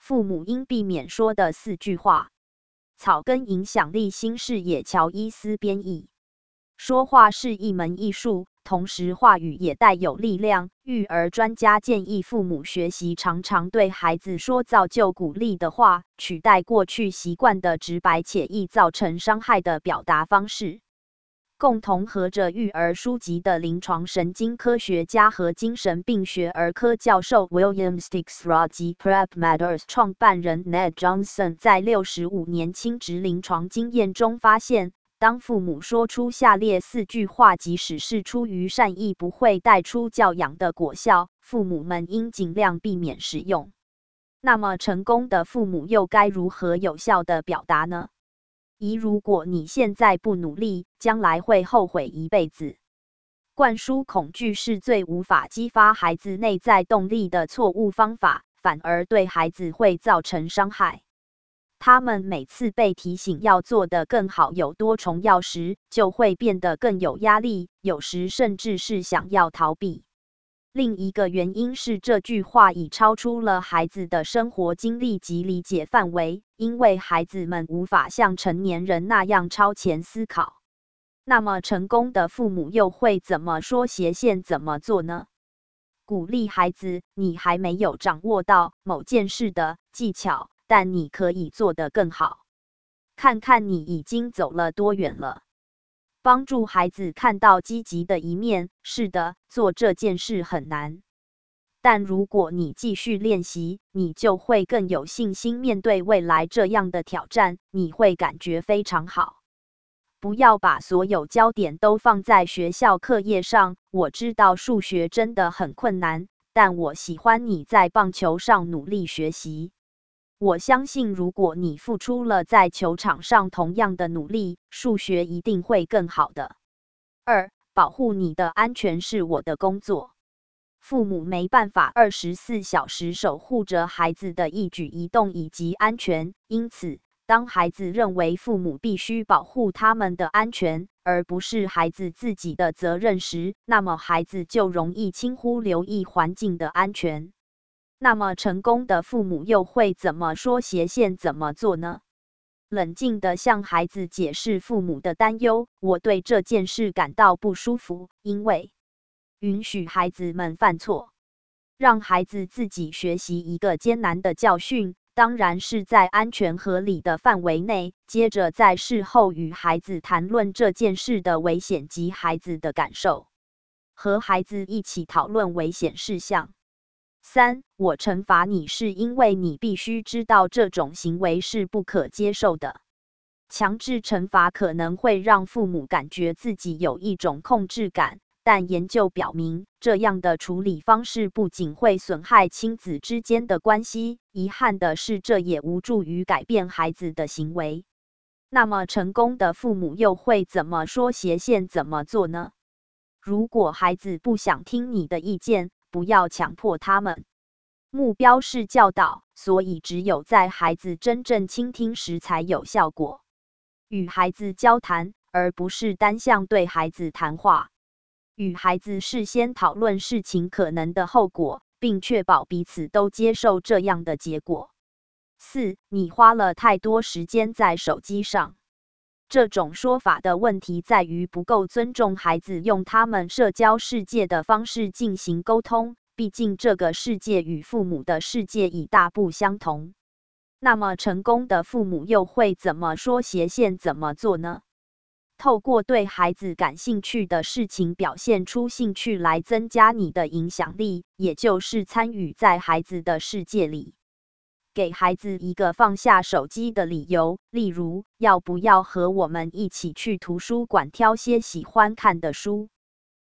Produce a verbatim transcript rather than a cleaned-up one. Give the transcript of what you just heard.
父母应避免说的四句话。草根影响力新视野乔伊斯编译。说话是一门艺术，同时话语也带有力量。育儿专家建议父母学习常常对孩子说造就鼓励的话，取代过去习惯的直白且易造成伤害的表达方式。共同合着育儿书籍的临床神经科学家和精神病学儿科教授 William Sticksrod 及 PrepMatters 创办人 Ned Johnson 在六十五年亲职临床经验中发现，当父母说出下列四句话，即使是出于善意，不会带出教养的果效，父母们应尽量避免使用。那么，成功的父母又该如何有效地表达呢？一，如果你现在不努力，将来会后悔一辈子。灌输恐惧是最无法激发孩子内在动力的错误方法，反而对孩子会造成伤害。他们每次被提醒要做得更好，有多重要时，就会变得更有压力，有时甚至是想要逃避。另一个原因是这句话已超出了孩子的生活经历及理解范围，因为孩子们无法像成年人那样超前思考。那么成功的父母又会怎么说斜线怎么做呢？鼓励孩子，你还没有掌握到某件事的技巧，但你可以做得更好。看看你已经走了多远了。帮助孩子看到积极的一面。是的，做这件事很难，但如果你继续练习，你就会更有信心面对未来这样的挑战，你会感觉非常好。不要把所有焦点都放在学校课业上。我知道数学真的很困难，但我喜欢你在棒球上努力学习。我相信，如果你付出了在球场上同样的努力，数学一定会更好的。二，保护你的安全是我的工作。父母没办法二十四小时守护着孩子的一举一动以及安全，因此，当孩子认为父母必须保护他们的安全，而不是孩子自己的责任时，那么孩子就容易轻忽留意环境的安全。那么成功的父母又会怎么说斜线怎么做呢？冷静地向孩子解释父母的担忧，我对这件事感到不舒服，因为允许孩子们犯错，让孩子自己学习一个艰难的教训，当然是在安全合理的范围内。接着在事后与孩子谈论这件事的危险及孩子的感受，和孩子一起讨论危险事项。三，我惩罚你是因为你必须知道这种行为是不可接受的。强制惩罚可能会让父母感觉自己有一种控制感，但研究表明，这样的处理方式不仅会损害亲子之间的关系，遗憾的是，这也无助于改变孩子的行为。那么，成功的父母又会怎么说斜线怎么做呢？如果孩子不想听你的意见，不要强迫他们。目标是教导，所以只有在孩子真正倾听时才有效果。与孩子交谈，而不是单向对孩子谈话。与孩子事先讨论事情可能的后果，并确保彼此都接受这样的结果。四，你花了太多时间在手机上。这种说法的问题在于不够尊重孩子用他们社交世界的方式进行沟通，毕竟这个世界与父母的世界已大不相同。那么成功的父母又会怎么说斜线怎么做呢？透过对孩子感兴趣的事情表现出兴趣来增加你的影响力，也就是参与在孩子的世界里。给孩子一个放下手机的理由，例如，要不要和我们一起去图书馆挑些喜欢看的书？